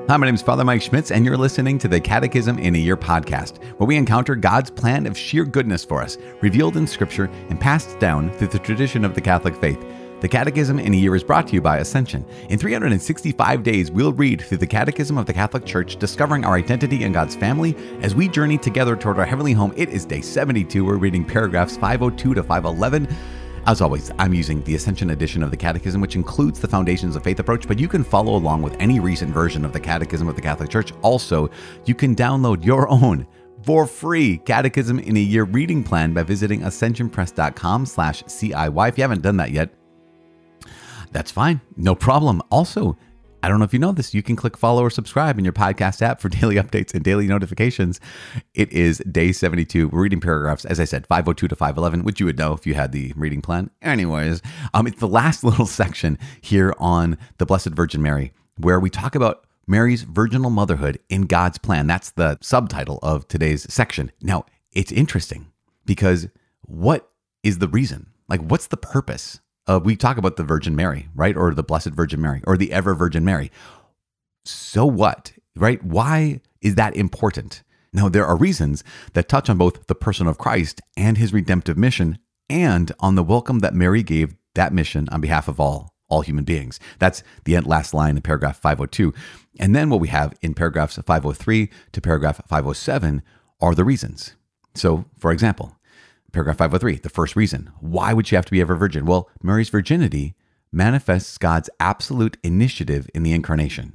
Hi, my name is Father Mike Schmitz, and you're listening to the Catechism in a Year podcast, where we encounter God's plan of sheer goodness for us, revealed in Scripture and passed down through the tradition of the Catholic faith. The Catechism in a Year is brought to you by Ascension. In 365 days, we'll read through the Catechism of the Catholic Church, discovering our identity in God's family as we journey together toward our heavenly home. It is day 72. We're reading paragraphs 502 to 511. As always, I'm using the Ascension edition of the Catechism, which includes the Foundations of Faith approach, but you can follow along with any recent version of the Catechism of the Catholic Church. Also, you can download your own for free Catechism in a Year reading plan by visiting ascensionpress.com/CIY. If you haven't done that yet, that's fine. No problem. Also, I don't know if you know this, you can click follow or subscribe in your podcast app for daily updates and daily notifications. It is day 72. We're reading paragraphs, as I said, 502 to 511, which you would know if you had the reading plan. Anyways, it's the last little section here on the Blessed Virgin Mary, where we talk about Mary's virginal motherhood in God's plan. That's the subtitle of today's section. Now, it's interesting because what is the reason? Like, what's the purpose? We talk about the Virgin Mary, right? Or the Blessed Virgin Mary, or the Ever Virgin Mary. So what, right? Why is that important? Now, there are reasons that touch on both the person of Christ and his redemptive mission, and on the welcome that Mary gave that mission on behalf of all human beings. That's the last line in paragraph 502. And then what we have in paragraphs 503 to paragraph 507 are the reasons. So, for example, paragraph 503, the first reason. Why would she have to be ever virgin? Well, Mary's virginity manifests God's absolute initiative in the incarnation.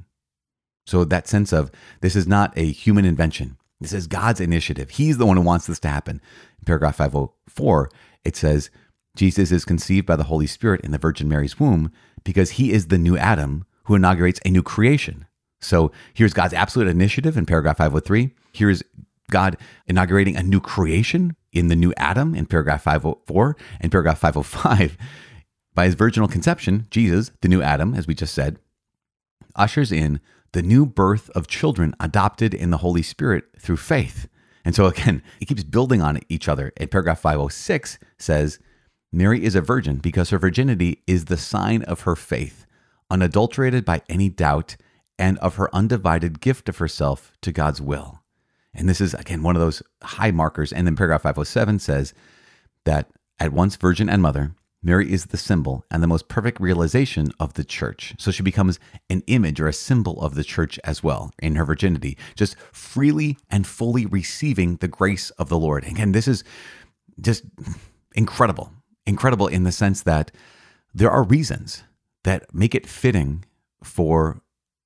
So that sense of this is not a human invention. This is God's initiative. He's the one who wants this to happen. In paragraph 504, it says, Jesus is conceived by the Holy Spirit in the Virgin Mary's womb because he is the new Adam who inaugurates a new creation. So here's God's absolute initiative in paragraph 503. Here's God inaugurating a new creation in the new Adam in paragraph 504 and paragraph 505. By his virginal conception, Jesus, the new Adam, as we just said, ushers in the new birth of children adopted in the Holy Spirit through faith. And so again, it keeps building on each other. And paragraph 506 says, Mary is a virgin because her virginity is the sign of her faith, unadulterated by any doubt, and of her undivided gift of herself to God's will. And this is, again, one of those high markers. And then paragraph 507 says that at once virgin and mother, Mary is the symbol and the most perfect realization of the church. So she becomes an image or a symbol of the church as well in her virginity, just freely and fully receiving the grace of the Lord. Again, this is just incredible. Incredible in the sense that there are reasons that make it fitting for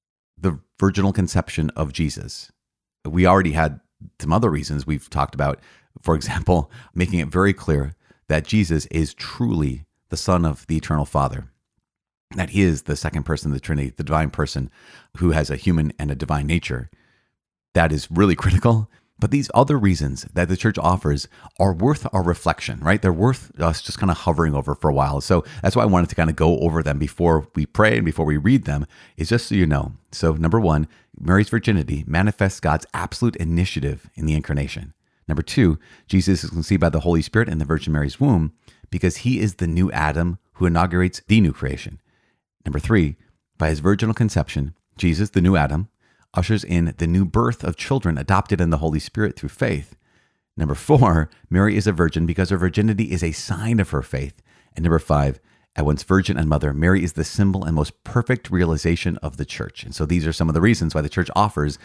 the virginal conception of Jesus. We already had some other reasons we've talked about, for example, making it very clear that Jesus is truly the Son of the Eternal Father, that he is the second person of the Trinity, the divine person who has a human and a divine nature. That is really critical. But these other reasons that the church offers are worth our reflection, right? They're worth us just kind of hovering over for a while. So that's why I wanted to kind of go over them before we pray and before we read them, is just so you know. So number one, Mary's virginity manifests God's absolute initiative in the incarnation. Number two, Jesus is conceived by the Holy Spirit in the Virgin Mary's womb because he is the new Adam who inaugurates the new creation. Number three, by his virginal conception, Jesus, the new Adam, ushers in the new birth of children adopted in the Holy Spirit through faith. Number four, Mary is a virgin because her virginity is a sign of her faith. And number five, at once virgin and mother, Mary is the symbol and most perfect realization of the church. And so these are some of the reasons why the church offers.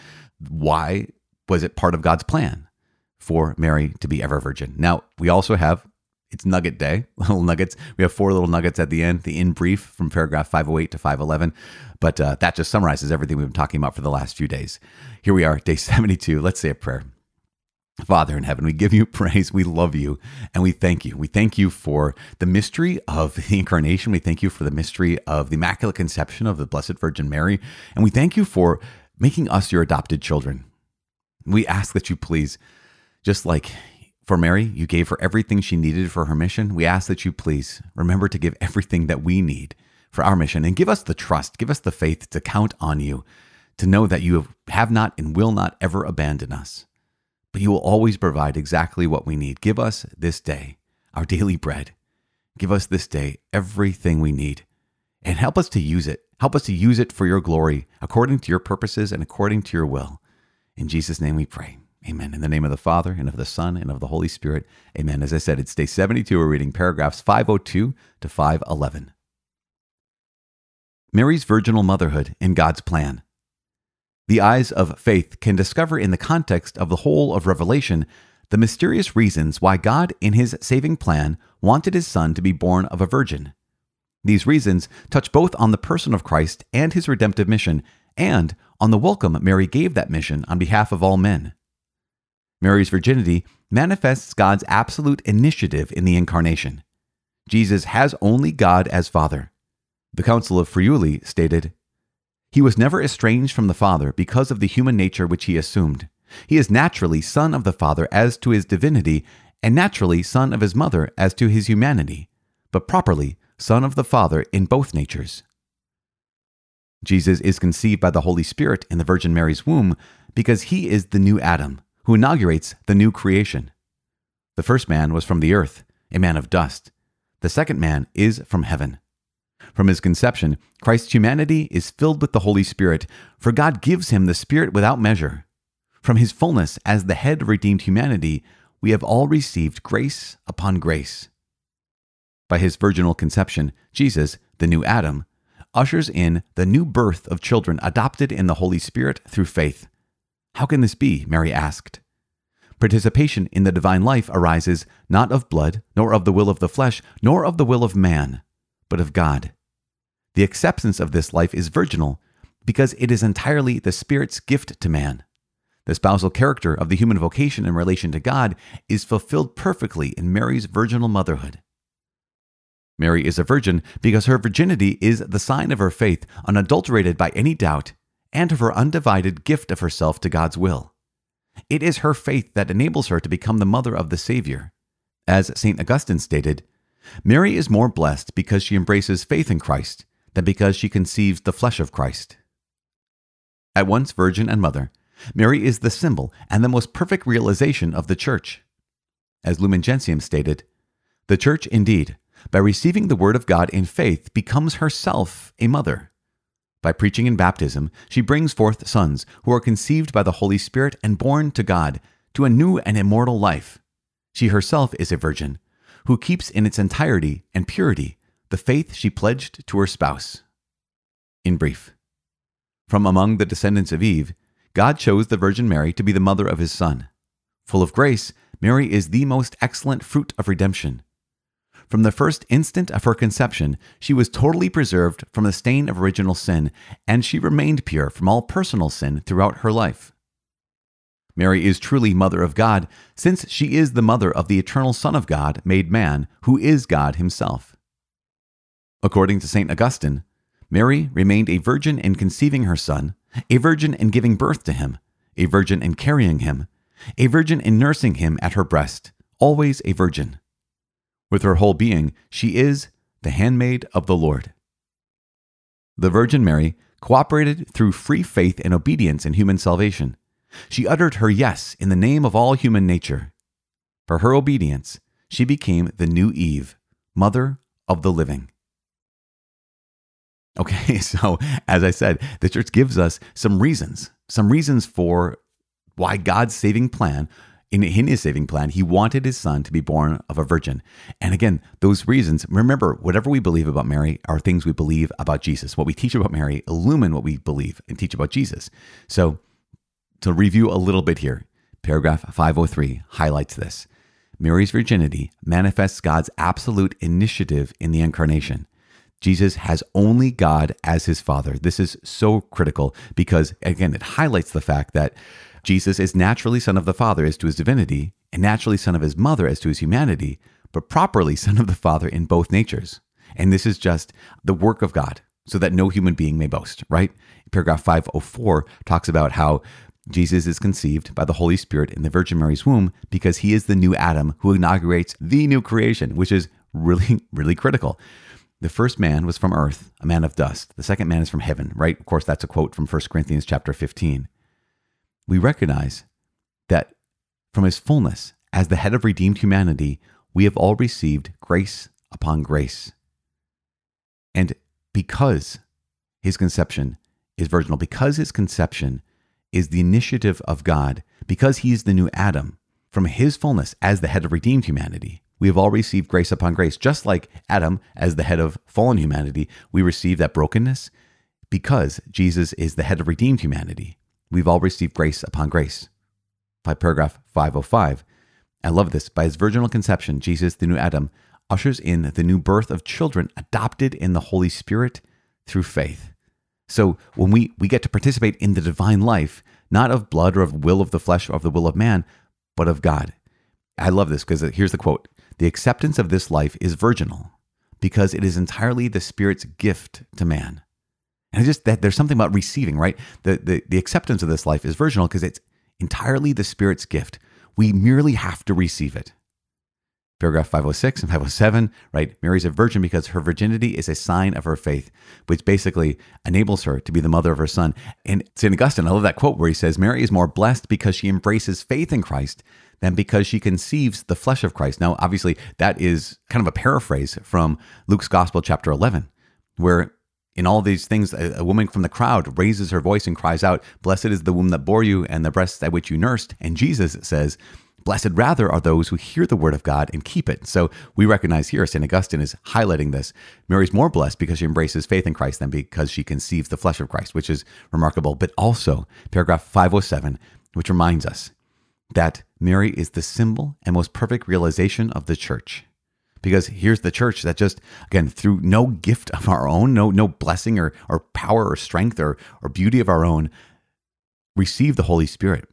Why was it part of God's plan for Mary to be ever virgin? Now, we also have, it's nugget day, little nuggets. We have 4 little nuggets at the end, the in brief from paragraph 508 to 511. But that just summarizes everything we've been talking about for the last few days. Here we are, day 72. Let's say a prayer. Father in heaven, we give you praise. We love you and we thank you. We thank you for the mystery of the incarnation. We thank you for the mystery of the Immaculate Conception of the Blessed Virgin Mary. And we thank you for making us your adopted children. We ask that you please, just like for Mary, you gave her everything she needed for her mission. We ask that you please remember to give everything that we need for our mission and give us the trust, give us the faith to count on you, to know that you have not and will not ever abandon us, but you will always provide exactly what we need. Give us this day our daily bread. Give us this day everything we need. and help us to use it. Help us to use it for your glory, according to your purposes and according to your will. In Jesus' name we pray. Amen. In the name of the Father, and of the Son, and of the Holy Spirit. Amen. As I said, it's day 72. We're reading paragraphs 502 to 511. Mary's virginal motherhood in God's plan. The eyes of faith can discover in the context of the whole of Revelation the mysterious reasons why God, in his saving plan, wanted his Son to be born of a virgin. These reasons touch both on the person of Christ and his redemptive mission, and on the welcome Mary gave that mission on behalf of all men. Mary's virginity manifests God's absolute initiative in the incarnation. Jesus has only God as Father. The Council of Friuli stated, "He was never estranged from the Father because of the human nature which he assumed. He is naturally Son of the Father as to his divinity, and naturally Son of his mother as to his humanity, but properly Son of the Father in both natures." Jesus is conceived by the Holy Spirit in the Virgin Mary's womb because he is the new Adam, who inaugurates the new creation. The first man was from the earth, a man of dust. The second man is from heaven. From his conception, Christ's humanity is filled with the Holy Spirit, for God gives him the Spirit without measure. From his fullness as the head of redeemed humanity, we have all received grace upon grace. By his virginal conception, Jesus, the new Adam, ushers in the new birth of children adopted in the Holy Spirit through faith. How can this be? Mary asked. Participation in the divine life arises not of blood, nor of the will of the flesh, nor of the will of man, but of God. The acceptance of this life is virginal because it is entirely the Spirit's gift to man. The spousal character of the human vocation in relation to God is fulfilled perfectly in Mary's virginal motherhood. Mary is a virgin because her virginity is the sign of her faith, unadulterated by any doubt, and of her undivided gift of herself to God's will. It is her faith that enables her to become the mother of the Savior. As St. Augustine stated, Mary is more blessed because she embraces faith in Christ than because she conceives the flesh of Christ. At once virgin and mother, Mary is the symbol and the most perfect realization of the Church. As Lumen Gentium stated, the Church indeed, by receiving the Word of God in faith, becomes herself a mother. By preaching in baptism, she brings forth sons who are conceived by the Holy Spirit and born to God, to a new and immortal life. She herself is a virgin, who keeps in its entirety and purity the faith she pledged to her spouse. In brief, from among the descendants of Eve, God chose the Virgin Mary to be the mother of his Son. Full of grace, Mary is the most excellent fruit of redemption. From the first instant of her conception, she was totally preserved from the stain of original sin, and she remained pure from all personal sin throughout her life. Mary is truly Mother of God, since she is the mother of the eternal Son of God made man, who is God himself. According to St. Augustine, Mary remained a virgin in conceiving her Son, a virgin in giving birth to him, a virgin in carrying him, a virgin in nursing him at her breast, always a virgin. With her whole being, she is the handmaid of the Lord. The Virgin Mary cooperated through free faith and obedience in human salvation. She uttered her yes in the name of all human nature. For her obedience, she became the new Eve, mother of the living. Okay, so as I said, the Church gives us some reasons for why God's saving plan, in his saving plan, he wanted his Son to be born of a virgin. And again, those reasons, remember, whatever we believe about Mary are things we believe about Jesus. What we teach about Mary illumine what we believe and teach about Jesus. So to review a little bit here, paragraph 503 highlights this. Mary's virginity manifests God's absolute initiative in the incarnation. Jesus has only God as his Father. This is so critical because, again, it highlights the fact that Jesus is naturally Son of the Father as to his divinity, and naturally Son of his mother as to his humanity, but properly Son of the Father in both natures. And this is just the work of God, so that no human being may boast, right? Paragraph 504 talks about how Jesus is conceived by the Holy Spirit in the Virgin Mary's womb because he is the new Adam who inaugurates the new creation, which is really, really critical. The first man was from earth, a man of dust. The second man is from heaven, right? Of course, that's a quote from 1 Corinthians chapter 15. We recognize that from his fullness, as the head of redeemed humanity, we have all received grace upon grace. And because his conception is virginal, because his conception is the initiative of God, because he is the new Adam, from his fullness as the head of redeemed humanity, we have all received grace upon grace. Just like Adam, as the head of fallen humanity, we receive that brokenness. Because Jesus is the head of redeemed humanity, we've all received grace upon grace. By paragraph 505, I love this. By his virginal conception, Jesus, the new Adam, ushers in the new birth of children adopted in the Holy Spirit through faith. So when we get to participate in the divine life, not of blood or of will of the flesh or of the will of man, but of God. I love this because here's the quote. The acceptance of this life is virginal because it is entirely the Spirit's gift to man. And just that there's something about receiving, right? The acceptance of this life is virginal because it's entirely the Spirit's gift. We merely have to receive it. Paragraph 506 and 507, right? Mary's a virgin because her virginity is a sign of her faith, which basically enables her to be the mother of her son. And St. Augustine, I love that quote where he says, Mary is more blessed because she embraces faith in Christ than because she conceives the flesh of Christ. Now, obviously, that is kind of a paraphrase from Luke's Gospel, chapter 11, where in all these things, a woman from the crowd raises her voice and cries out, "Blessed is the womb that bore you and the breasts at which you nursed." And Jesus says, "Blessed rather are those who hear the word of God and keep it." So we recognize here, St. Augustine is highlighting this. Mary's more blessed because she embraces faith in Christ than because she conceives the flesh of Christ, which is remarkable. But also, paragraph 507, which reminds us that Mary is the symbol and most perfect realization of the church. Because here's the church that just, again, through no gift of our own, no blessing or power or strength or beauty of our own, received the Holy Spirit.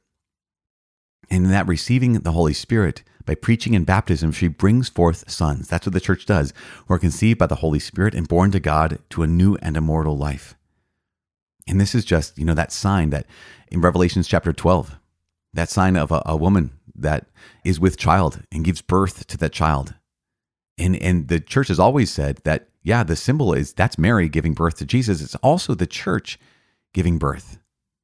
And in that receiving the Holy Spirit, by preaching and baptism, she brings forth sons. That's what the church does. We're conceived by the Holy Spirit and born to God to a new and immortal life. And this is just, that sign that in Revelations chapter 12, that sign of a woman that is with child and gives birth to that child. And the church has always said that, the symbol that's Mary giving birth to Jesus. It's also the church giving birth.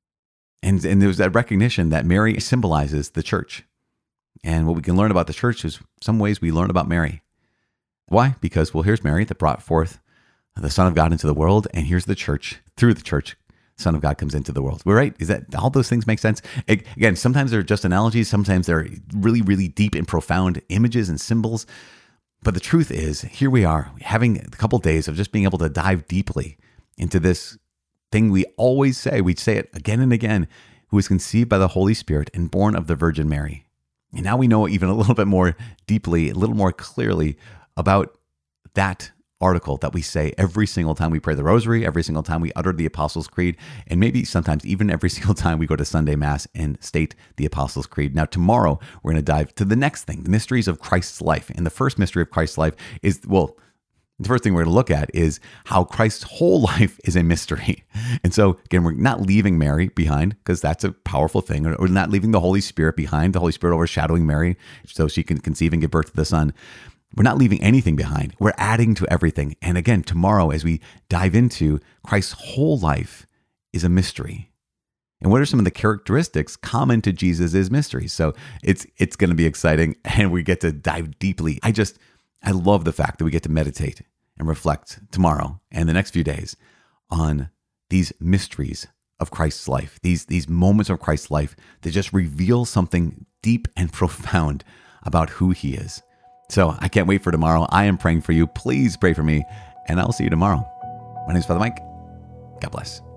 And there's that recognition that Mary symbolizes the church. And what we can learn about the church is some ways we learn about Mary. Why? Because, here's Mary that brought forth the Son of God into the world. And here's the church. Through the church, Son of God comes into the world. We're right. Is that all those things make sense? Again, sometimes they're just analogies. Sometimes they're really, really deep and profound images and symbols. But the truth is, here we are having a couple of days of just being able to dive deeply into this thing we always say. We say it again and again, who was conceived by the Holy Spirit and born of the Virgin Mary. And now we know even a little bit more deeply, a little more clearly about that article that we say every single time we pray the rosary, every single time we utter the Apostles' Creed, and maybe sometimes even every single time we go to Sunday Mass and state the Apostles' Creed. Now, tomorrow, we're going to dive to the next thing, the mysteries of Christ's life. And the first mystery of Christ's life is, the first thing we're going to look at is how Christ's whole life is a mystery. And so, again, we're not leaving Mary behind because that's a powerful thing. We're not leaving the Holy Spirit behind, the Holy Spirit overshadowing Mary so she can conceive and give birth to the Son. We're not leaving anything behind. We're adding to everything. And again, tomorrow, as we dive into Christ's whole life is a mystery. And what are some of the characteristics common to Jesus' mysteries? So it's going to be exciting, and we get to dive deeply. I love the fact that we get to meditate and reflect tomorrow and the next few days on these mysteries of Christ's life, these moments of Christ's life that just reveal something deep and profound about who he is. So I can't wait for tomorrow. I am praying for you. Please pray for me, and I'll see you tomorrow. My name is Father Mike. God bless.